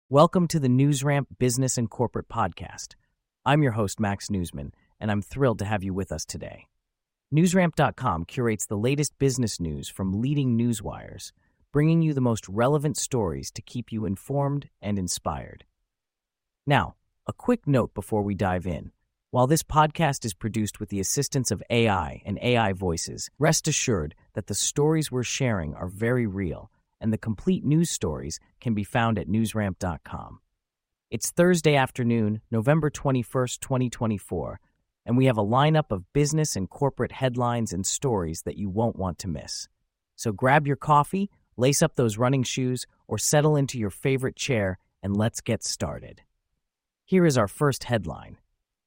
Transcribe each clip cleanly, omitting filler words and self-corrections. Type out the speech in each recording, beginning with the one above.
Welcome to the NewsRamp Business and Corporate Podcast. I'm your host, Max Newsman, and I'm thrilled to have you with us today. NewsRamp.com curates the latest business news from leading newswires, bringing you the most relevant stories to keep you informed and inspired. Now, a quick note before we dive in. While this podcast is produced with the assistance of AI and AI voices, rest assured that the stories we're sharing are very real, and the complete news stories can be found at newsramp.com. It's Thursday afternoon, November 21st, 2024, and we have a lineup of business and corporate headlines and stories that you won't want to miss. So grab your coffee, lace up those running shoes, or settle into your favorite chair, and let's get started. Here is our first headline.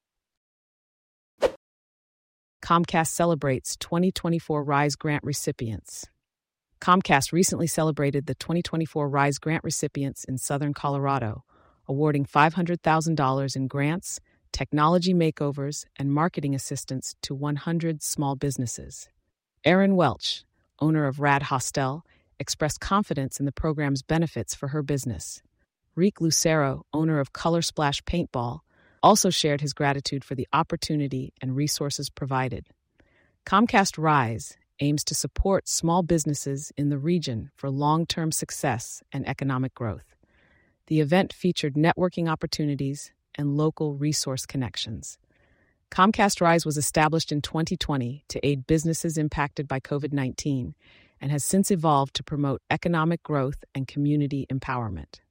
Comcast celebrates 2024 RISE grant recipients. Comcast recently celebrated the 2024 RISE grant recipients in Southern Colorado, awarding $500,000 in grants, technology makeovers, and marketing assistance to 100 small businesses. Erin Welch, owner of Rad Hostel, expressed confidence in the program's benefits for her business. Rick Lucero, owner of Color Splash Paintball, also shared his gratitude for the opportunity and resources provided. Comcast RISE aims to support small businesses in the region for long-term success and economic growth. The event featured networking opportunities and local resource connections. Comcast RISE was established in 2020 to aid businesses impacted by COVID-19 and has since evolved to promote economic growth and community empowerment.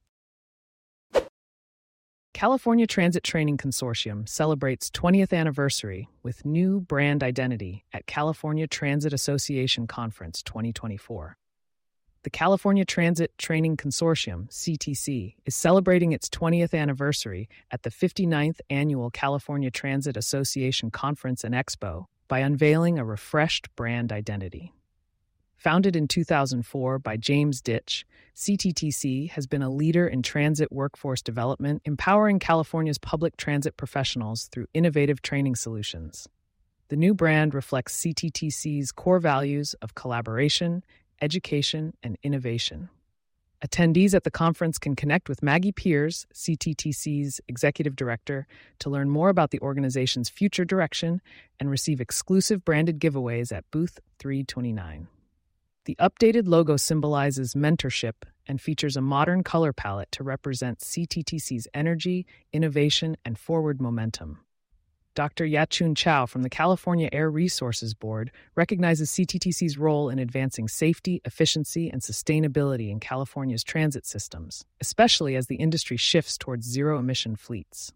California Transit Training Consortium celebrates 20th anniversary with new brand identity at California Transit Association Conference 2024. The California Transit Training Consortium, CTC, is celebrating its 20th anniversary at the 59th Annual California Transit Association Conference and Expo by unveiling a refreshed brand identity. Founded in 2004 by James Ditch, CTTC has been a leader in transit workforce development, empowering California's public transit professionals through innovative training solutions. The new brand reflects CTTC's core values of collaboration, education, and innovation. Attendees at the conference can connect with Maggie Piers, CTTC's executive director, to learn more about the organization's future direction and receive exclusive branded giveaways at Booth 329. The updated logo symbolizes mentorship and features a modern color palette to represent CTTC's energy, innovation, and forward momentum. Dr. Yachun Chow from the California Air Resources Board recognizes CTTC's role in advancing safety, efficiency, and sustainability in California's transit systems, especially as the industry shifts towards zero-emission fleets.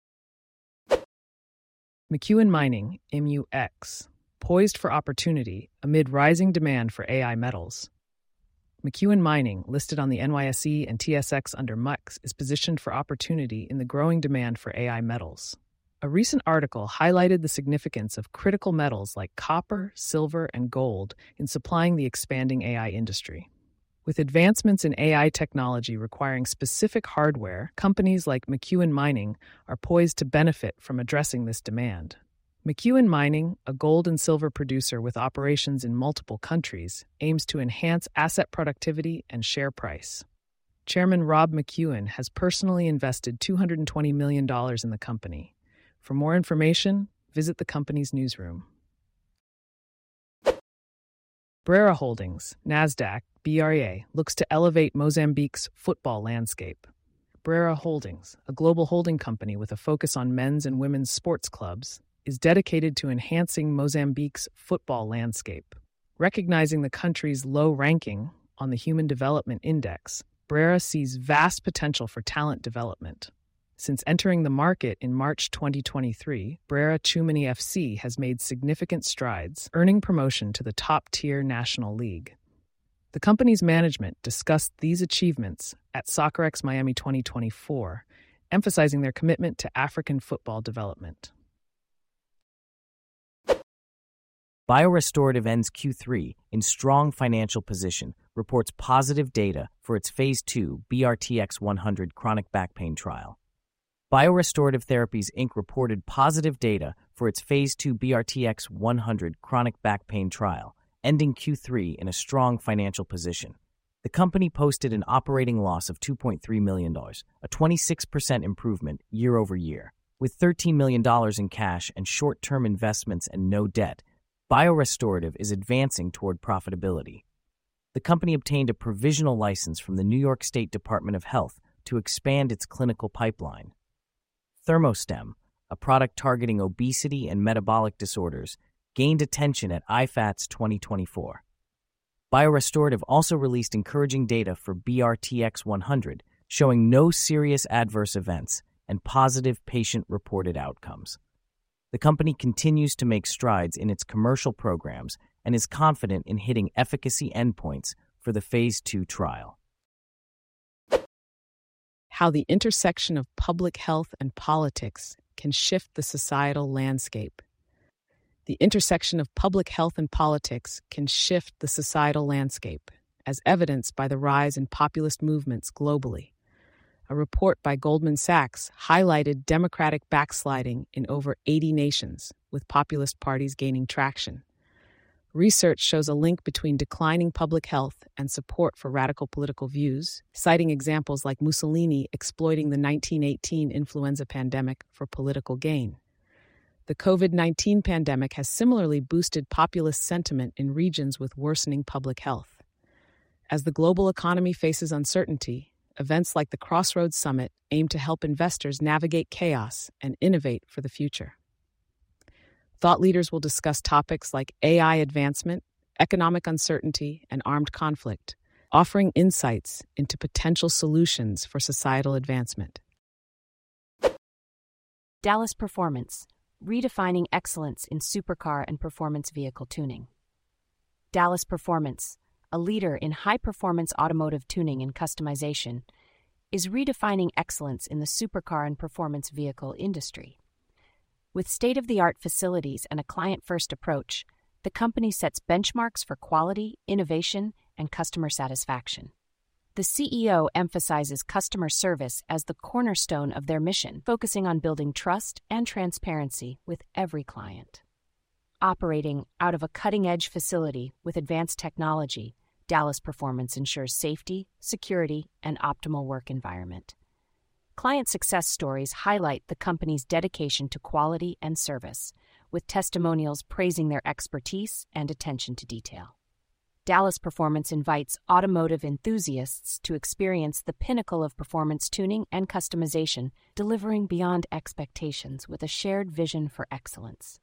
McEwen Mining, MUX, poised for opportunity amid rising demand for AI metals. McEwen Mining, listed on the NYSE and TSX under MUX, is positioned for opportunity in the growing demand for AI metals. A recent article highlighted the significance of critical metals like copper, silver, and gold in supplying the expanding AI industry. With advancements in AI technology requiring specific hardware, companies like McEwen Mining are poised to benefit from addressing this demand. McEwen Mining, a gold and silver producer with operations in multiple countries, aims to enhance asset productivity and share price. Chairman Rob McEwen has personally invested $220 million in the company. For more information, visit the company's newsroom. Brera Holdings, Nasdaq, BREA, looks to elevate Mozambique's football landscape. Brera Holdings, a global holding company with a focus on men's and women's sports clubs, is dedicated to enhancing Mozambique's football landscape. Recognizing the country's low ranking on the Human Development Index, Brera sees vast potential for talent development. Since entering the market in March 2023, Brera Chumani FC has made significant strides, earning promotion to the top-tier National League. The company's management discussed these achievements at SoccerX Miami 2024, emphasizing their commitment to African football development. BioRestorative ends Q3 in strong financial position, reports positive data for its Phase 2 BRTX-100 chronic back pain trial. BioRestorative Therapies, Inc. reported positive data for its Phase 2 BRTX-100 chronic back pain trial, ending Q3 in a strong financial position. The company posted an operating loss of $2.3 million, a 26% improvement year over year. With $13 million in cash and short-term investments and no debt, BioRestorative is advancing toward profitability. The company obtained a provisional license from the New York State Department of Health to expand its clinical pipeline. ThermoStem, a product targeting obesity and metabolic disorders, gained attention at IFATS 2024. BioRestorative also released encouraging data for BRTX-100, showing no serious adverse events and positive patient-reported outcomes. The company continues to make strides in its commercial programs and is confident in hitting efficacy endpoints for the Phase 2 trial. How the intersection of public health and politics can shift the societal landscape. The intersection of public health and politics can shift the societal landscape, as evidenced by the rise in populist movements globally. A report by Goldman Sachs highlighted democratic backsliding in over 80 nations, with populist parties gaining traction. Research shows a link between declining public health and support for radical political views, citing examples like Mussolini exploiting the 1918 influenza pandemic for political gain. The COVID-19 pandemic has similarly boosted populist sentiment in regions with worsening public health. As the global economy faces uncertainty, events like the Crossroads Summit aim to help investors navigate chaos and innovate for the future. Thought leaders will discuss topics like AI advancement, economic uncertainty, and armed conflict, offering insights into potential solutions for societal advancement. Dallas Performance, redefining excellence in supercar and performance vehicle tuning. Dallas Performance, a leader in high-performance automotive tuning and customization, is redefining excellence in the supercar and performance vehicle industry. With state-of-the-art facilities and a client-first approach, the company sets benchmarks for quality, innovation, and customer satisfaction. The CEO emphasizes customer service as the cornerstone of their mission, focusing on building trust and transparency with every client. Operating out of a cutting-edge facility with advanced technology, Dallas Performance ensures safety, security, and optimal work environment. Client success stories highlight the company's dedication to quality and service, with testimonials praising their expertise and attention to detail. Dallas Performance invites automotive enthusiasts to experience the pinnacle of performance tuning and customization, delivering beyond expectations with a shared vision for excellence.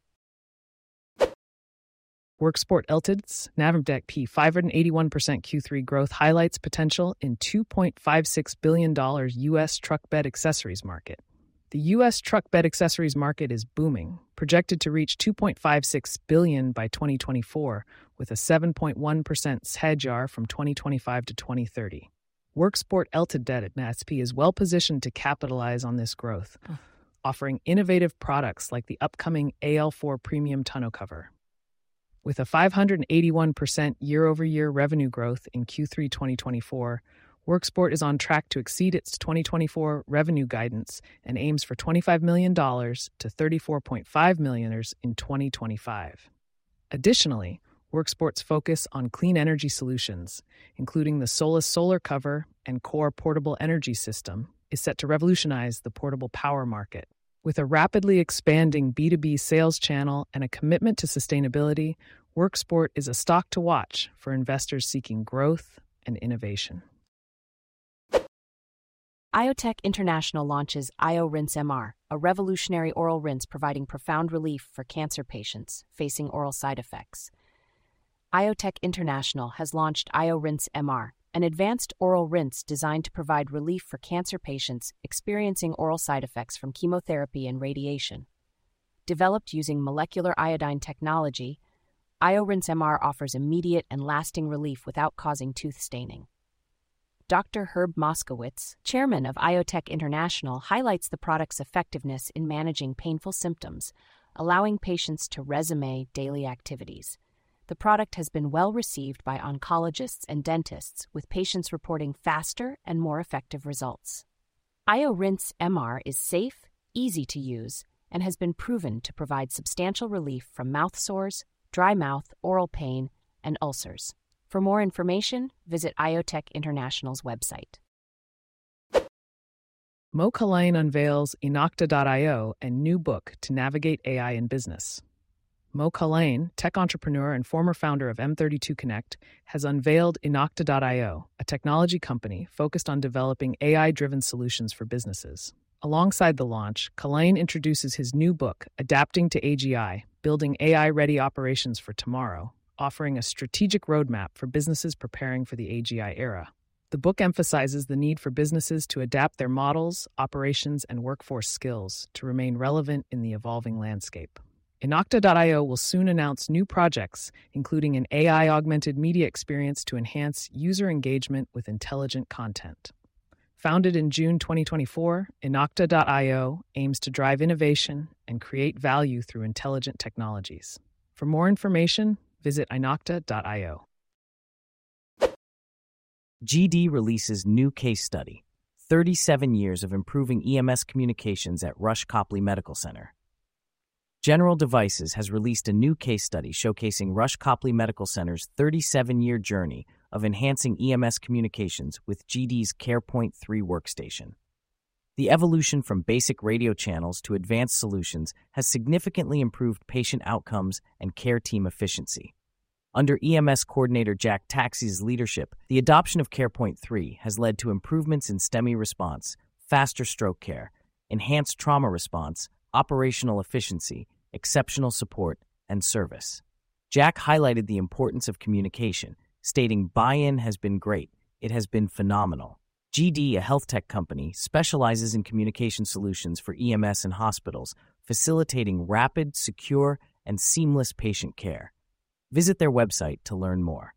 Worksport Ltd's Nasdaq P 581% Q3 growth highlights potential in $2.56 billion U.S. truck bed accessories market. The U.S. truck bed accessories market is booming, projected to reach $2.56 billion by 2024, with a 7.1% CAGR from 2025 to 2030. Worksport Ltd NASP is well positioned to capitalize on this growth, offering innovative products like the upcoming AL4 Premium tonneau cover. With a 581% year-over-year revenue growth in Q3 2024, Worksport is on track to exceed its 2024 revenue guidance and aims for $25 million to $34.5 million in 2025. Additionally, Worksport's focus on clean energy solutions, including the Solus Solar Cover and Core Portable Energy System, is set to revolutionize the portable power market. With a rapidly expanding B2B sales channel and a commitment to sustainability, Worksport is a stock to watch for investors seeking growth and innovation. Iotech International launches IoRinse MR, a revolutionary oral rinse providing profound relief for cancer patients facing oral side effects. Iotech International has launched IoRinse MR, an advanced oral rinse designed to provide relief for cancer patients experiencing oral side effects from chemotherapy and radiation. Developed using molecular iodine technology, IoRinse MR offers immediate and lasting relief without causing tooth staining. Dr. Herb Moskowitz, chairman of Iotech International, highlights the product's effectiveness in managing painful symptoms, allowing patients to resume daily activities. The product has been well received by oncologists and dentists, with patients reporting faster and more effective results. IoRinse MR is safe, easy to use, and has been proven to provide substantial relief from mouth sores, dry mouth, oral pain, and ulcers. For more information, visit IoTech International's website. Mo Kalain unveils Inocta.io and new book to navigate AI in business. Mo Kalain, tech entrepreneur and former founder of M32 Connect, has unveiled Inocta.io, a technology company focused on developing AI-driven solutions for businesses. Alongside the launch, Kalain introduces his new book, Adapting to AGI, Building AI-Ready Operations for Tomorrow, offering a strategic roadmap for businesses preparing for the AGI era. The book emphasizes the need for businesses to adapt their models, operations, and workforce skills to remain relevant in the evolving landscape. Inocta.io will soon announce new projects, including an AI-augmented media experience to enhance user engagement with intelligent content. Founded in June 2024, Inocta.io aims to drive innovation and create value through intelligent technologies. For more information, visit Inocta.io. GD releases new case study, 37 years of improving EMS communications at Rush Copley Medical Center. General Devices has released a new case study showcasing Rush Copley Medical Center's 37-year journey of enhancing EMS communications with GD's CarePoint 3 workstation. The evolution from basic radio channels to advanced solutions has significantly improved patient outcomes and care team efficiency. Under EMS coordinator Jack Taxi's leadership, the adoption of CarePoint 3 has led to improvements in STEMI response, faster stroke care, enhanced trauma response, operational efficiency, exceptional support, and service. Jack highlighted the importance of communication, stating, "Buy-in has been great. It has been phenomenal." GD, a health tech company, specializes in communication solutions for EMS and hospitals, facilitating rapid, secure, and seamless patient care. Visit their website to learn more.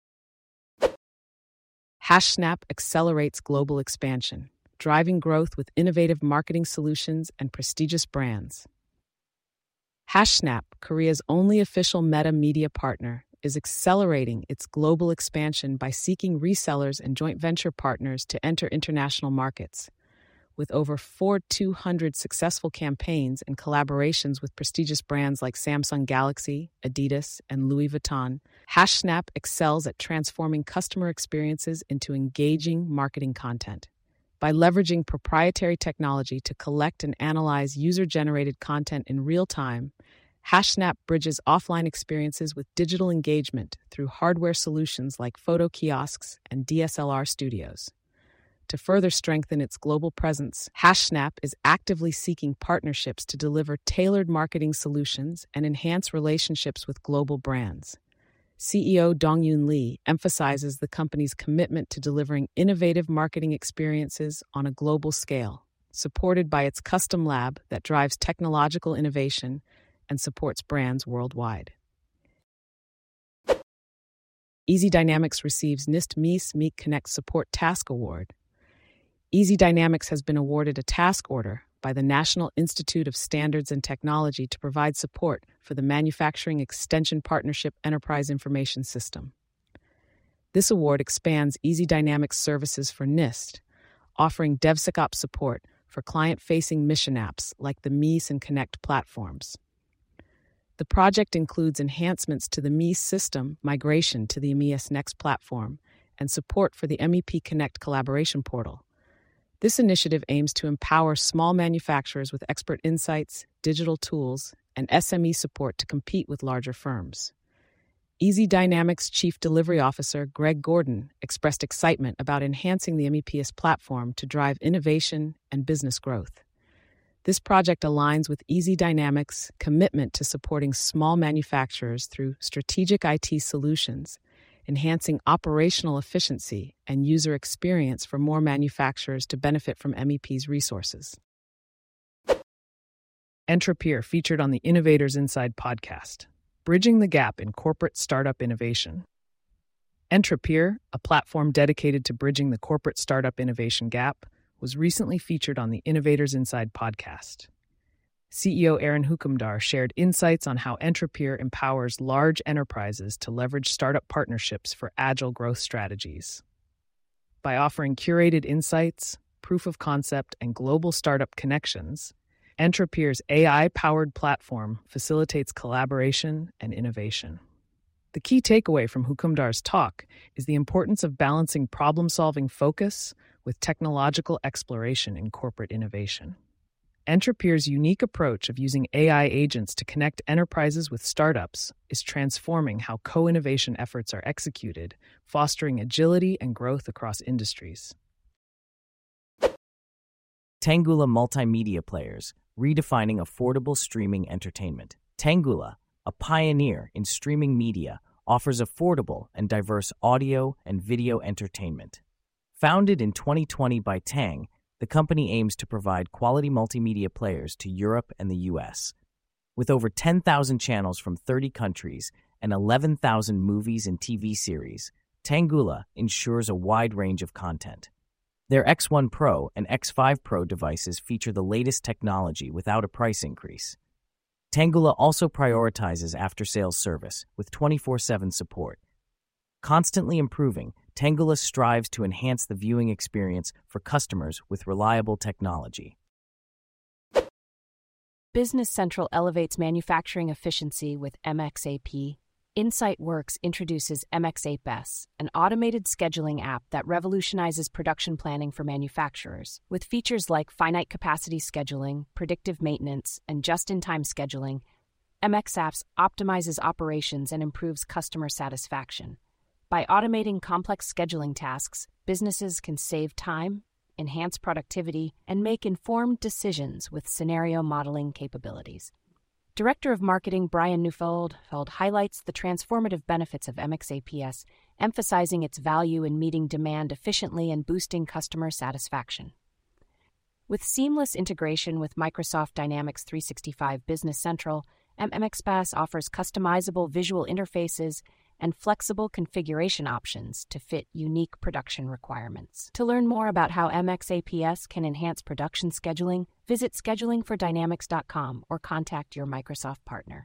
HashSnap accelerates global expansion, driving growth with innovative marketing solutions and prestigious brands. HashSnap, Korea's only official Meta media partner, is accelerating its global expansion by seeking resellers and joint venture partners to enter international markets. With over 200 successful campaigns and collaborations with prestigious brands like Samsung Galaxy, Adidas, and Louis Vuitton, HashSnap excels at transforming customer experiences into engaging marketing content. By leveraging proprietary technology to collect and analyze user-generated content in real time, HashSnap bridges offline experiences with digital engagement through hardware solutions like photo kiosks and DSLR studios. To further strengthen its global presence, HashSnap is actively seeking partnerships to deliver tailored marketing solutions and enhance relationships with global brands. CEO Dong-Yoon Lee emphasizes the company's commitment to delivering innovative marketing experiences on a global scale, supported by its custom lab that drives technological innovation and supports brands worldwide. Easy Dynamics receives NIST Meet Connect Support Task Award. Easy Dynamics has been awarded a task order by the National Institute of Standards and Technology to provide support for the Manufacturing Extension Partnership Enterprise Information System. This award expands Easy Dynamics services for NIST, offering DevSecOps support for client-facing mission apps like the MES and Connect platforms. The project includes enhancements to the MES system, migration to the MES Next platform, and support for the MEP Connect collaboration portal. This initiative aims to empower small manufacturers with expert insights, digital tools, and SME support to compete with larger firms. Easy Dynamics Chief Delivery Officer Greg Gordon expressed excitement about enhancing the MEPS platform to drive innovation and business growth. This project aligns with Easy Dynamics' commitment to supporting small manufacturers through strategic IT solutions, enhancing operational efficiency and user experience for more manufacturers to benefit from MEP's resources. Entrepreneur featured on the Innovators Inside podcast, Bridging the Gap in Corporate Startup Innovation. Entrepreneur, a platform dedicated to bridging the corporate startup innovation gap, was recently featured on the Innovators Inside podcast. CEO Aaron Hukumdar shared insights on how Entrepreneur empowers large enterprises to leverage startup partnerships for agile growth strategies. By offering curated insights, proof of concept, and global startup connections, Entrepreneur's AI-powered platform facilitates collaboration and innovation. The key takeaway from Hukumdar's talk is the importance of balancing problem-solving focus with technological exploration in corporate innovation. Entropeer's unique approach of using AI agents to connect enterprises with startups is transforming how co-innovation efforts are executed, fostering agility and growth across industries. Tanggula Multimedia Players, redefining affordable streaming entertainment. Tanggula, a pioneer in streaming media, offers affordable and diverse audio and video entertainment. Founded in 2020 by Tang, the company aims to provide quality multimedia players to Europe and the US. With over 10,000 channels from 30 countries and 11,000 movies and TV series, Tanggula ensures a wide range of content. Their X1 Pro and X5 Pro devices feature the latest technology without a price increase. Tanggula also prioritizes after-sales service with 24/7 support. Constantly improving, Tanggula strives to enhance the viewing experience for customers with reliable technology. Business Central elevates manufacturing efficiency with MXAP. InsightWorks introduces MX8S, an automated scheduling app that revolutionizes production planning for manufacturers. With features like finite capacity scheduling, predictive maintenance, and just-in-time scheduling, MXApps optimizes operations and improves customer satisfaction. By automating complex scheduling tasks, businesses can save time, enhance productivity, and make informed decisions with scenario modeling capabilities. Director of Marketing Brian Neufeld highlights the transformative benefits of MXAPS, emphasizing its value in meeting demand efficiently and boosting customer satisfaction. With seamless integration with Microsoft Dynamics 365 Business Central, MXAPS offers customizable visual interfaces and flexible configuration options to fit unique production requirements. To learn more about how MXAPS can enhance production scheduling, visit schedulingfordynamics.com or contact your Microsoft partner.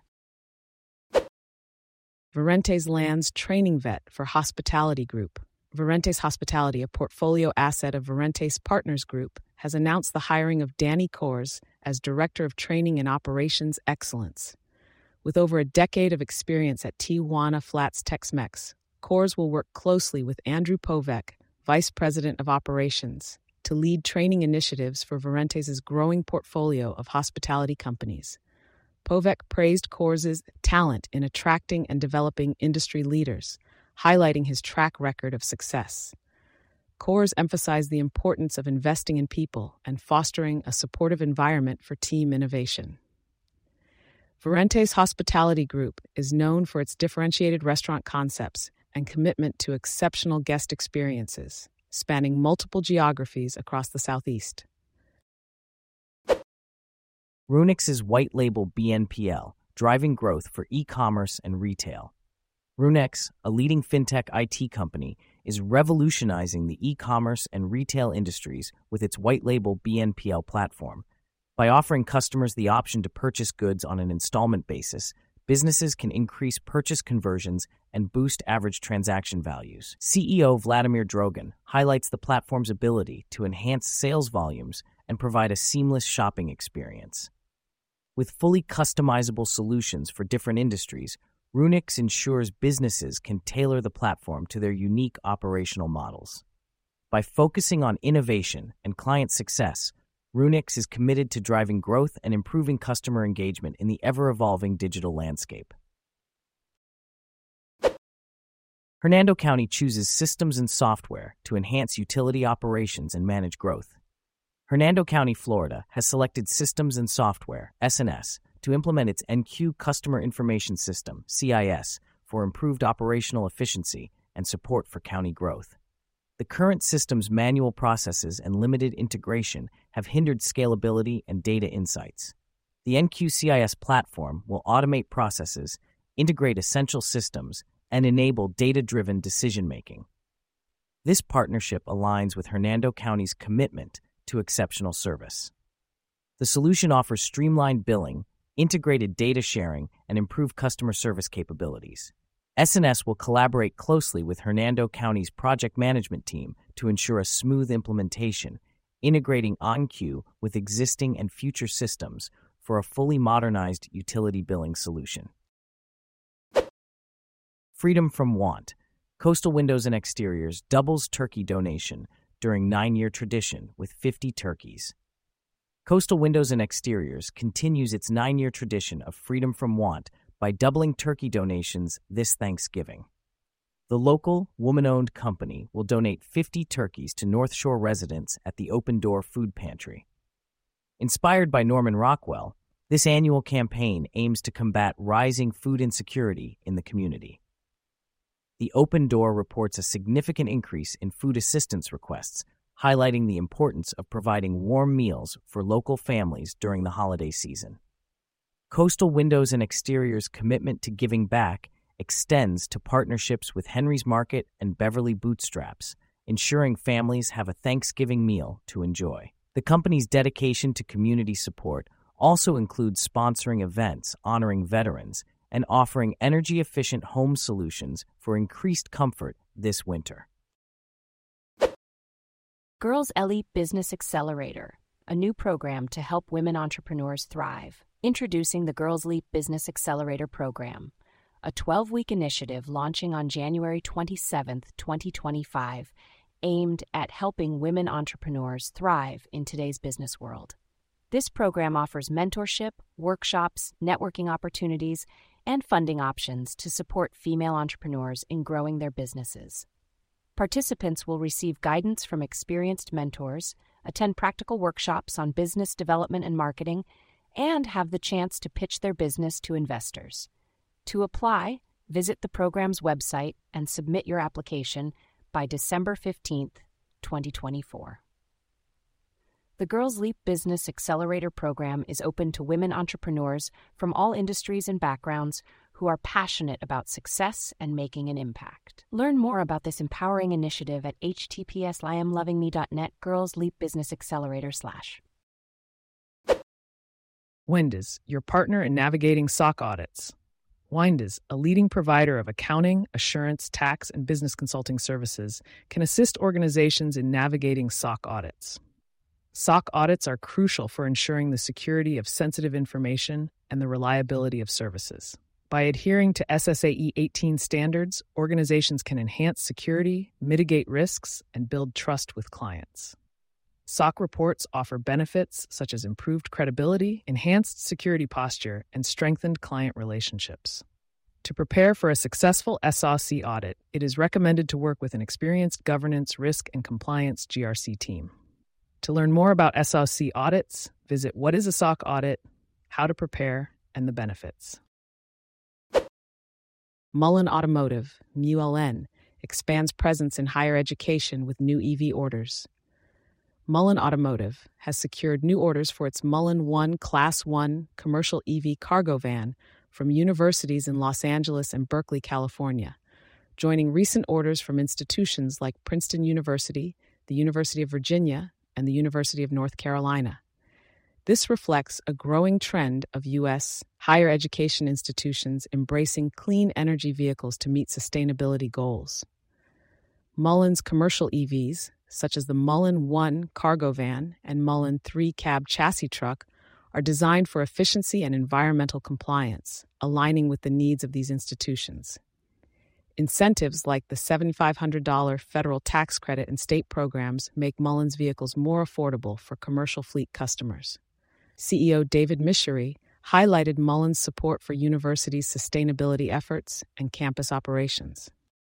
Verentes lands training vet for Hospitality Group. Verentes Hospitality, a portfolio asset of Verentes Partners Group, has announced the hiring of Danny Kors as Director of Training and Operations Excellence. With over a decade of experience at Tijuana Flats Tex-Mex, Kors will work closely with Andrew Povek, Vice President of Operations, to lead training initiatives for Verentes' growing portfolio of hospitality companies. Povek praised Kors' talent in attracting and developing industry leaders, highlighting his track record of success. Kors emphasized the importance of investing in people and fostering a supportive environment for team innovation. Verentes Hospitality Group is known for its differentiated restaurant concepts and commitment to exceptional guest experiences, spanning multiple geographies across the Southeast. Runix's white label BNPL, driving growth for e-commerce and retail. Runix, a leading fintech IT company, is revolutionizing the e-commerce and retail industries with its white label BNPL platform. By offering customers the option to purchase goods on an installment basis, businesses can increase purchase conversions and boost average transaction values. CEO Vladimir Drogan highlights the platform's ability to enhance sales volumes and provide a seamless shopping experience. With fully customizable solutions for different industries, Runix ensures businesses can tailor the platform to their unique operational models. By focusing on innovation and client success, Runix is committed to driving growth and improving customer engagement in the ever-evolving digital landscape. Hernando County chooses systems and software to enhance utility operations and manage growth. Hernando County, Florida, has selected Systems and Software, S&S, to implement its NQ Customer Information System, CIS, for improved operational efficiency and support for county growth. The current system's manual processes and limited integration have hindered scalability and data insights. The NQCIS platform will automate processes, integrate essential systems, and enable data-driven decision-making. This partnership aligns with Hernando County's commitment to exceptional service. The solution offers streamlined billing, integrated data sharing, and improved customer service capabilities. S&S will collaborate closely with Hernando County's project management team to ensure a smooth implementation, integrating OnQ with existing and future systems for a fully modernized utility billing solution. Freedom from Want. Coastal Windows and Exteriors doubles turkey donation during 9-year tradition with 50 turkeys. Coastal Windows and Exteriors continues its 9-year tradition of freedom from want by doubling turkey donations this Thanksgiving. The local, woman-owned company will donate 50 turkeys to North Shore residents at the Open Door Food Pantry. Inspired by Norman Rockwell, this annual campaign aims to combat rising food insecurity in the community. The Open Door reports a significant increase in food assistance requests, highlighting the importance of providing warm meals for local families during the holiday season. Coastal Windows and Exteriors' commitment to giving back extends to partnerships with Henry's Market and Beverly Bootstraps, ensuring families have a Thanksgiving meal to enjoy. The company's dedication to community support also includes sponsoring events honoring veterans and offering energy-efficient home solutions for increased comfort this winter. Girls Elite Business Accelerator, a new program to help women entrepreneurs thrive. Introducing the Girls Leap Business Accelerator Program, a 12-week initiative launching on January 27, 2025, aimed at helping women entrepreneurs thrive in today's business world. This program offers mentorship, workshops, networking opportunities, and funding options to support female entrepreneurs in growing their businesses. Participants will receive guidance from experienced mentors, attend practical workshops on business development and marketing, and have the chance to pitch their business to investors. To apply, visit the program's website and submit your application by December 15, 2024. The Girls Leap Business Accelerator Program is open to women entrepreneurs from all industries and backgrounds who are passionate about success and making an impact. Learn more about this empowering initiative at https://iamlovingme.net Girls Leap Business Accelerator/. Windes, your partner in navigating SOC audits. Windes, a leading provider of accounting, assurance, tax, and business consulting services, can assist organizations in navigating SOC audits. SOC audits are crucial for ensuring the security of sensitive information and the reliability of services. By adhering to SSAE 18 standards, organizations can enhance security, mitigate risks, and build trust with clients. SOC reports offer benefits such as improved credibility, enhanced security posture, and strengthened client relationships. To prepare for a successful SOC audit, it is recommended to work with an experienced governance, risk, and compliance GRC team. To learn more about SOC audits, visit What is a SOC Audit, How to Prepare, and the Benefits. Mullen Automotive, MULN, expands presence in higher education with new EV orders. Mullen Automotive has secured new orders for its Mullen 1 Class 1 commercial EV cargo van from universities in Los Angeles and Berkeley, California, joining recent orders from institutions like Princeton University, the University of Virginia, and the University of North Carolina. This reflects a growing trend of U.S. higher education institutions embracing clean energy vehicles to meet sustainability goals. Mullen's commercial EVs, such as the Mullen 1 cargo van and Mullen 3 cab chassis truck, are designed for efficiency and environmental compliance, aligning with the needs of these institutions. Incentives like the $7,500 federal tax credit and state programs make Mullen's vehicles more affordable for commercial fleet customers. CEO David Michery highlighted Mullen's support for universities' sustainability efforts and campus operations.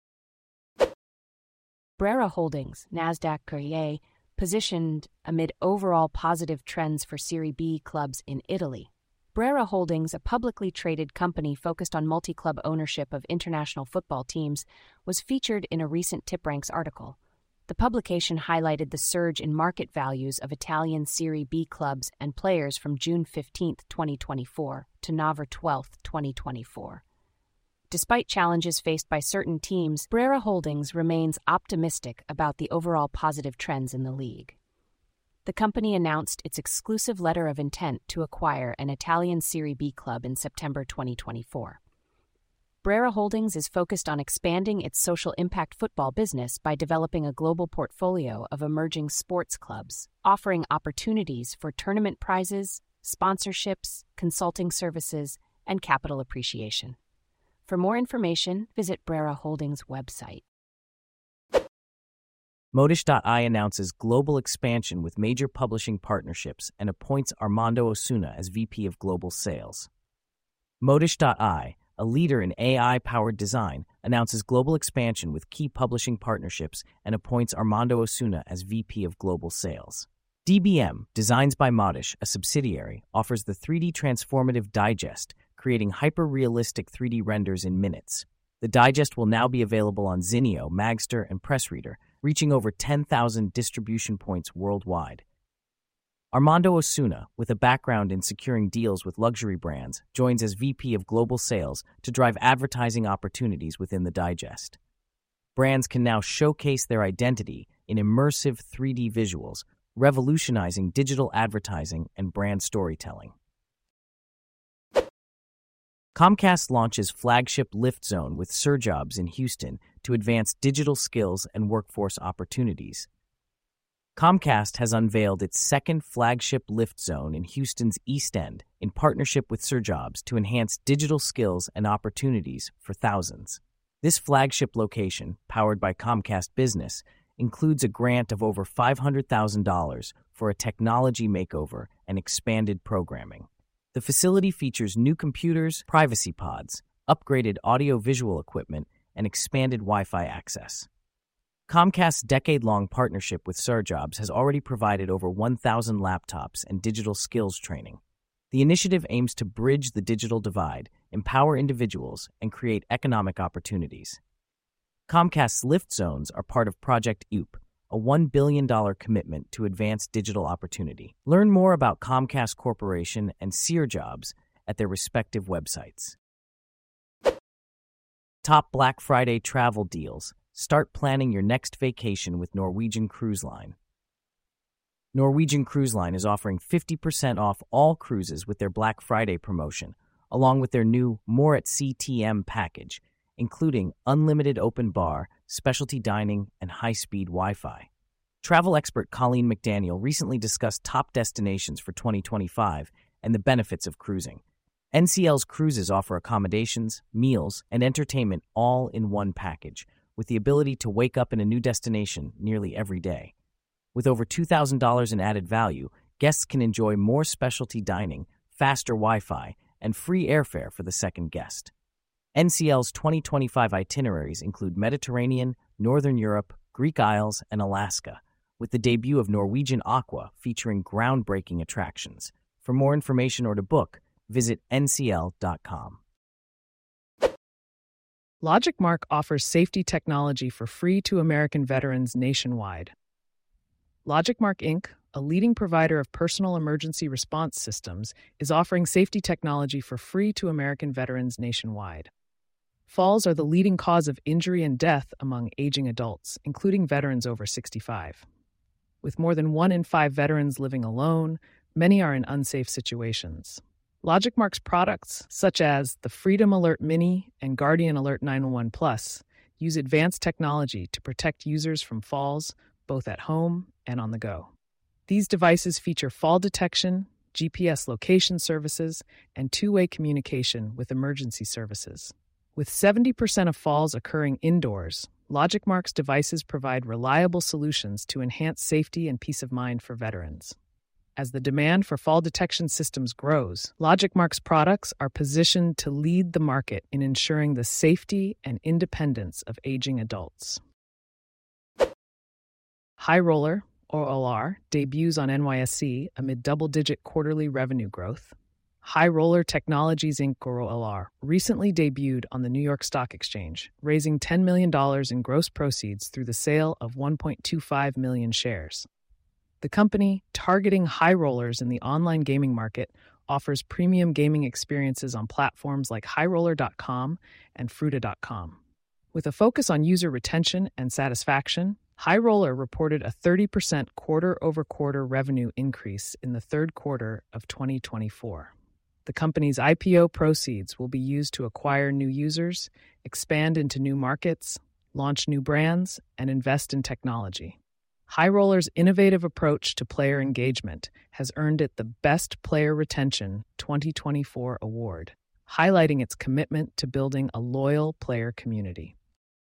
Brera Holdings, Nasdaq Courier, positioned amid overall positive trends for Serie B clubs in Italy. Brera Holdings, a publicly traded company focused on multi-club ownership of international football teams, was featured in a recent TipRanks article. The publication highlighted the surge in market values of Italian Serie B clubs and players from June 15, 2024 to November 12, 2024. Despite challenges faced by certain teams, Brera Holdings remains optimistic about the overall positive trends in the league. The company announced its exclusive letter of intent to acquire an Italian Serie B club in September 2024. Brera Holdings is focused on expanding its social impact football business by developing a global portfolio of emerging sports clubs, offering opportunities for tournament prizes, sponsorships, consulting services, and capital appreciation. For more information, visit Brera Holdings' website. Modish.ai announces global expansion with major publishing partnerships and appoints Armando Osuna as VP of Global Sales. Modish.ai, a leader in AI-powered design, announces global expansion with key publishing partnerships and appoints Armando Osuna as VP of Global Sales. DBM, Designs by Modish, a subsidiary, offers the 3D Transformative Digest, creating hyper-realistic 3D renders in minutes. The digest will now be available on Zinio, Magster, and PressReader, reaching over 10,000 distribution points worldwide. Armando Osuna, with a background in securing deals with luxury brands, joins as VP of Global Sales to drive advertising opportunities within the digest. Brands can now showcase their identity in immersive 3D visuals, revolutionizing digital advertising and brand storytelling. Comcast launches flagship Lift Zone with SurJobs in Houston to advance digital skills and workforce opportunities. Comcast has unveiled its second flagship Lift Zone in Houston's East End in partnership with SurJobs to enhance digital skills and opportunities for thousands. This flagship location, powered by Comcast Business, includes a grant of over $500,000 for a technology makeover and expanded programming. The facility features new computers, privacy pods, upgraded audio-visual equipment, and expanded Wi-Fi access. Comcast's decade-long partnership with SurJobs has already provided over 1,000 laptops and digital skills training. The initiative aims to bridge the digital divide, empower individuals, and create economic opportunities. Comcast's Lift Zones are part of Project OOP, a $1 billion commitment to advance digital opportunity. Learn more about Comcast Corporation and SurJobs at their respective websites. Top Black Friday travel deals. Start planning your next vacation with Norwegian Cruise Line. Norwegian Cruise Line is offering 50% off all cruises with their Black Friday promotion, along with their new More at CTM package, including unlimited open bar, specialty dining, and high-speed Wi-Fi. Travel expert Colleen McDaniel recently discussed top destinations for 2025 and the benefits of cruising. NCL's cruises offer accommodations, meals, and entertainment all in one package, with the ability to wake up in a new destination nearly every day. With over $2,000 in added value, guests can enjoy more specialty dining, faster Wi-Fi, and free airfare for the second guest. NCL's 2025 itineraries include Mediterranean, Northern Europe, Greek Isles, and Alaska, with the debut of Norwegian Aqua featuring groundbreaking attractions. For more information or to book, visit ncl.com. LogicMark offers safety technology for free to American veterans nationwide. LogicMark Inc., a leading provider of personal emergency response systems, is offering safety technology for free to American veterans nationwide. Falls are the leading cause of injury and death among aging adults, including veterans over 65. With more than 1 in 5 veterans living alone, many are in unsafe situations. LogicMark's products, such as the Freedom Alert Mini and Guardian Alert 911 Plus, use advanced technology to protect users from falls, both at home and on the go. These devices feature fall detection, GPS location services, and two-way communication with emergency services. With 70% of falls occurring indoors, LogicMark's devices provide reliable solutions to enhance safety and peace of mind for veterans. As the demand for fall detection systems grows, LogicMark's products are positioned to lead the market in ensuring the safety and independence of aging adults. High Roller, or OR, debuts on NYSE amid double-digit quarterly revenue growth. High Roller Technologies Inc., or OR, recently debuted on the New York Stock Exchange, raising $10 million in gross proceeds through the sale of 1.25 million shares. The company, targeting high rollers in the online gaming market, offers premium gaming experiences on platforms like highroller.com and fruta.com. With a focus on user retention and satisfaction, High Roller reported a 30% quarter-over-quarter revenue increase in the third quarter of 2024. The company's IPO proceeds will be used to acquire new users, expand into new markets, launch new brands, and invest in technology. High Roller's innovative approach to player engagement has earned it the Best Player Retention 2024 award. highlighting its commitment to building a loyal player community.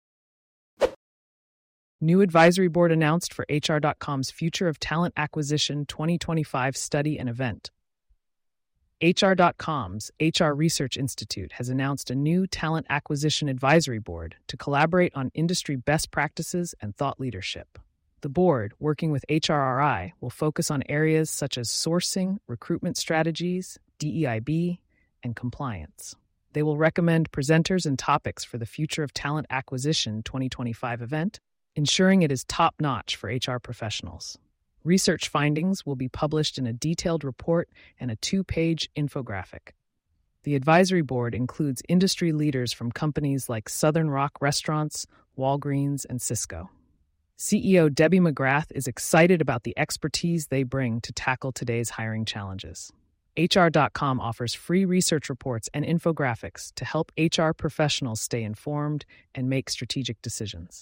New advisory board announced for HR.com's Future of Talent Acquisition 2025 study and event. HR.com's HR Research Institute has announced a new talent acquisition advisory board to collaborate on industry best practices and thought leadership. The board, working with HRRI, will focus on areas such as sourcing, recruitment strategies, DEIB, and compliance. They will recommend presenters and topics for the Future of Talent Acquisition 2025 event, ensuring it is top-notch for HR professionals. Research findings will be published in a detailed report and a 2-page infographic. The advisory board includes industry leaders from companies like Southern Rock Restaurants, Walgreens, and Cisco. CEO Debbie McGrath is excited about the expertise they bring to tackle today's hiring challenges. HR.com offers free research reports and infographics to help HR professionals stay informed and make strategic decisions.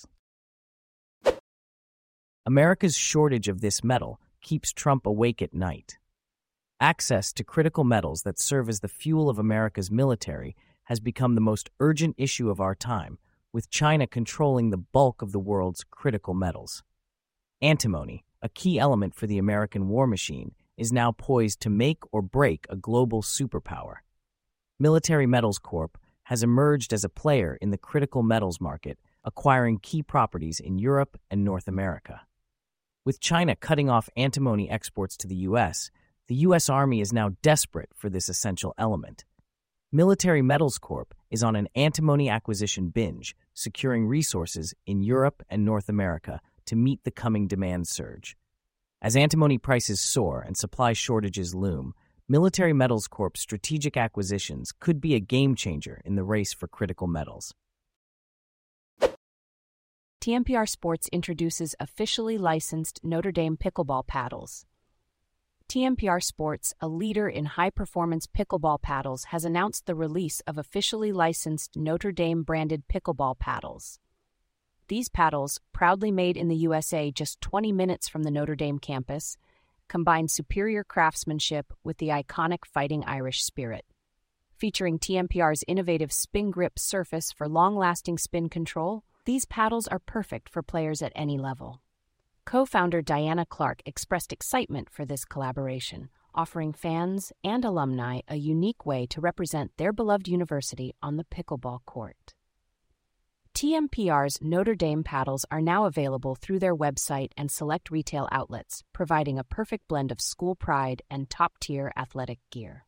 America's shortage of this metal keeps Trump awake at night. Access to critical metals that serve as the fuel of America's military has become the most urgent issue of our time, with China controlling the bulk of the world's critical metals. Antimony, a key element for the American war machine, is now poised to make or break a global superpower. Military Metals Corp has emerged as a player in the critical metals market, acquiring key properties in Europe and North America. With China cutting off antimony exports to the U.S. Army is now desperate for this essential element. Military Metals Corp is on an antimony acquisition binge, securing resources in Europe and North America to meet the coming demand surge. As antimony prices soar and supply shortages loom, Military Metals Corp's strategic acquisitions could be a game-changer in the race for critical metals. TMPR Sports introduces officially licensed Notre Dame pickleball paddles. TMPR Sports, a leader in high-performance pickleball paddles, has announced the release of officially licensed Notre Dame-branded pickleball paddles. These paddles, proudly made in the USA just 20 minutes from the Notre Dame campus, combine superior craftsmanship with the iconic Fighting Irish spirit. Featuring TMPR's innovative spin grip surface for long-lasting spin control, these paddles are perfect for players at any level. Co-founder Diana Clark expressed excitement for this collaboration, offering fans and alumni a unique way to represent their beloved university on the pickleball court. TMPR's Notre Dame paddles are now available through their website and select retail outlets, providing a perfect blend of school pride and top-tier athletic gear.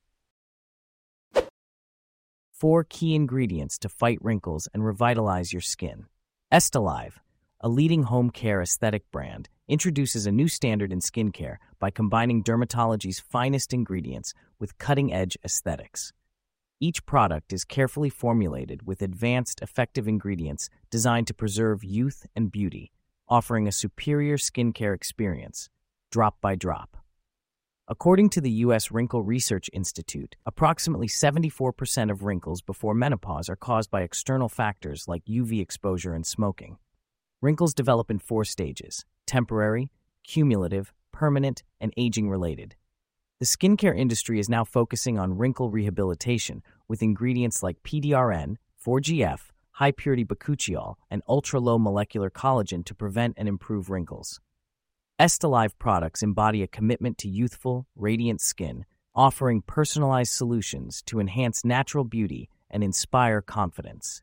4 key ingredients to fight wrinkles and revitalize your skin. Estalive, a leading home care aesthetic brand, introduces a new standard in skincare by combining dermatology's finest ingredients with cutting-edge aesthetics. Each product is carefully formulated with advanced, effective ingredients designed to preserve youth and beauty, offering a superior skincare experience, drop by drop. According to the U.S. Wrinkle Research Institute, approximately 74% of wrinkles before menopause are caused by external factors like UV exposure and smoking. Wrinkles develop in 4 stages: temporary, cumulative, permanent, and aging-related. The skincare industry is now focusing on wrinkle rehabilitation with ingredients like PDRN, 4GF, high-purity bakuchiol, and ultra-low molecular collagen to prevent and improve wrinkles. Estalive products embody a commitment to youthful, radiant skin, offering personalized solutions to enhance natural beauty and inspire confidence.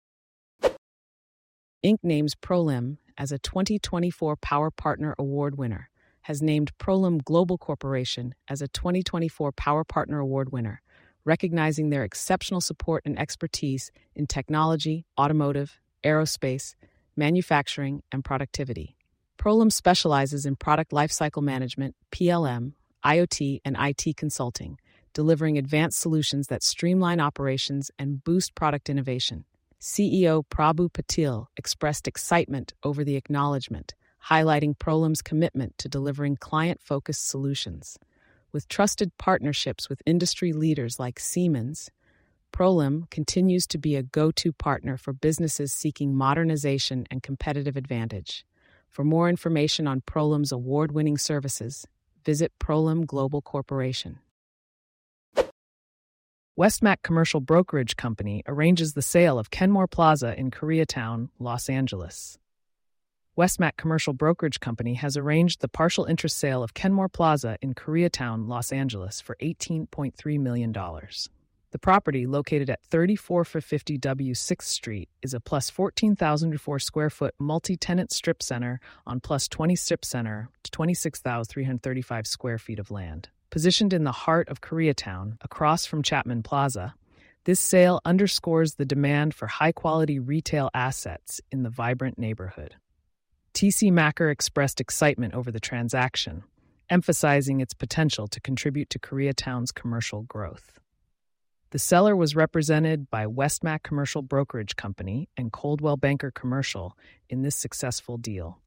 Inc. names Prolim as a 2024 Power Partner Award winner, has named Prolim Global Corporation as a 2024 Power Partner Award winner, recognizing their exceptional support and expertise in technology, automotive, aerospace, manufacturing, and productivity. Prolim specializes in product lifecycle management, PLM, IoT, and IT consulting, delivering advanced solutions that streamline operations and boost product innovation. CEO Prabhu Patil expressed excitement over the acknowledgement, highlighting Prolim's commitment to delivering client-focused solutions. With trusted partnerships with industry leaders like Siemens, Prolim continues to be a go-to partner for businesses seeking modernization and competitive advantage. For more information on Prolim's award-winning services, visit Prolim Global Corporation. Westmac Commercial Brokerage Company arranges the sale of Kenmore Plaza in Koreatown, Los Angeles. Westmac Commercial Brokerage Company has arranged the partial interest sale of Kenmore Plaza in Koreatown, Los Angeles for $18.3 million. The property, located at 3450 W 6th Street, is a plus 14,004 square foot multi-tenant strip center on plus 20 strip center to 26,335 square feet of land. Positioned in the heart of Koreatown, across from Chapman Plaza, this sale underscores the demand for high-quality retail assets in the vibrant neighborhood. T.C. Macker expressed excitement over the transaction, emphasizing its potential to contribute to Koreatown's commercial growth. The seller was represented by Westmac Commercial Brokerage Company and Coldwell Banker Commercial in this successful deal.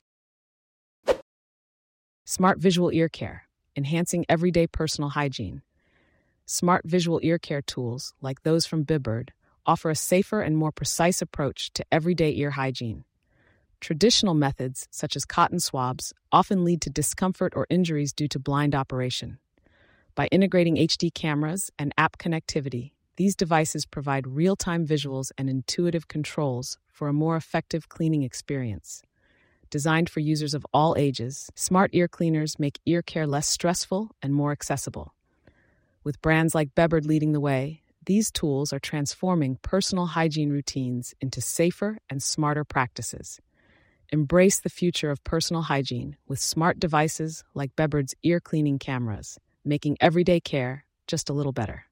Smart Visual Ear Care, enhancing everyday personal hygiene. Smart Visual Ear Care tools, like those from Bibberd, offer a safer and more precise approach to everyday ear hygiene. Traditional methods, such as cotton swabs, often lead to discomfort or injuries due to blind operation. By integrating HD cameras and app connectivity, these devices provide real-time visuals and intuitive controls for a more effective cleaning experience. Designed for users of all ages, smart ear cleaners make ear care less stressful and more accessible. With brands like Bibberd leading the way, these tools are transforming personal hygiene routines into safer and smarter practices. Embrace the future of personal hygiene with smart devices like Bibberd's ear cleaning cameras, making everyday care just a little better.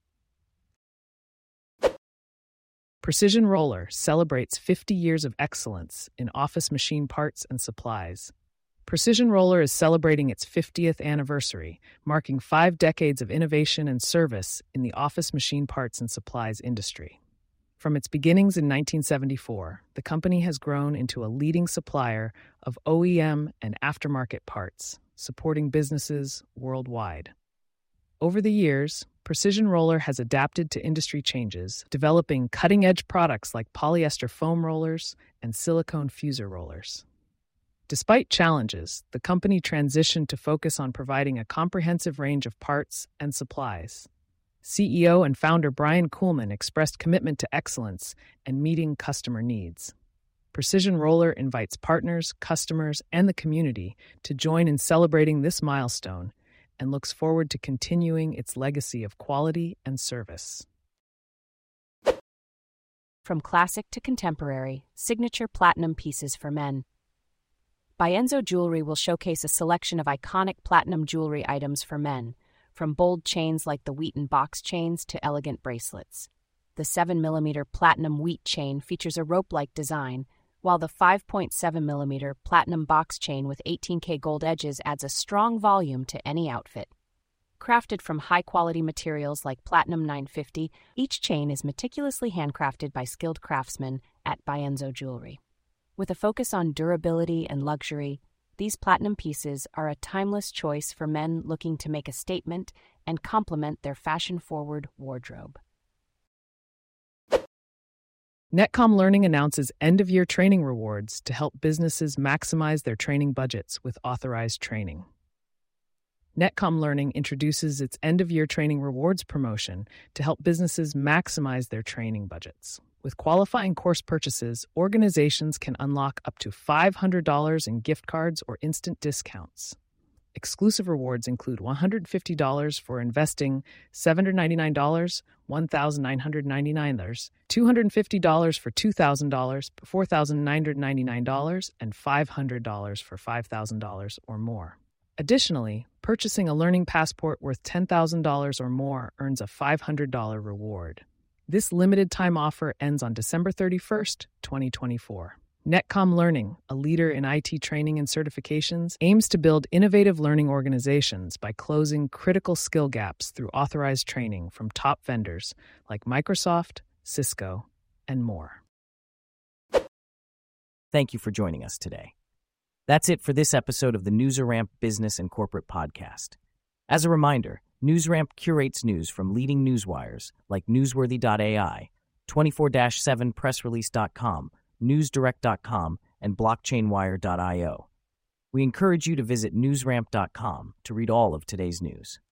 Precision Roller celebrates 50 years of excellence in office machine parts and supplies. Precision Roller is celebrating its 50th anniversary, marking 5 decades of innovation and service in the office machine parts and supplies industry. From its beginnings in 1974, the company has grown into a leading supplier of OEM and aftermarket parts, supporting businesses worldwide. Over the years, Precision Roller has adapted to industry changes, developing cutting-edge products like polyester foam rollers and silicone fuser rollers. Despite challenges, the company transitioned to focus on providing a comprehensive range of parts and supplies. CEO and founder Brian Kuhlman expressed commitment to excellence and meeting customer needs. Precision Roller invites partners, customers, and the community to join in celebrating this milestone and looks forward to continuing its legacy of quality and service. From classic to contemporary, signature platinum pieces for men. Bienzo Jewelry will showcase a selection of iconic platinum jewelry items for men, from bold chains like the Wheaton box chains to elegant bracelets. The 7mm platinum wheat chain features a rope-like design, while the 5.7mm platinum box chain with 18K gold edges adds a strong volume to any outfit. Crafted from high-quality materials like Platinum 950, each chain is meticulously handcrafted by skilled craftsmen at Bienzo Jewelry. With a focus on durability and luxury, these platinum pieces are a timeless choice for men looking to make a statement and complement their fashion-forward wardrobe. Netcom Learning announces end-of-year training rewards to help businesses maximize their training budgets with authorized training. Netcom Learning introduces its end-of-year training rewards promotion to help businesses maximize their training budgets. With qualifying course purchases, organizations can unlock up to $500 in gift cards or instant discounts. Exclusive rewards include $150 for investing $799, $1,999, $250 for $2,000, $4,999, and $500 for $5,000 or more. Additionally, purchasing a learning passport worth $10,000 or more earns a $500 reward. This limited-time offer ends on December 31st, 2024. Netcom Learning, a leader in IT training and certifications, aims to build innovative learning organizations by closing critical skill gaps through authorized training from top vendors like Microsoft, Cisco, and more. Thank you for joining us today. That's it for this episode of the NewsRamp Business and Corporate Podcast. As a reminder, NewsRamp curates news from leading newswires like Newsworthy.ai, 24/7pressrelease.com, newsdirect.com, and blockchainwire.io. We encourage you to visit newsramp.com to read all of today's news.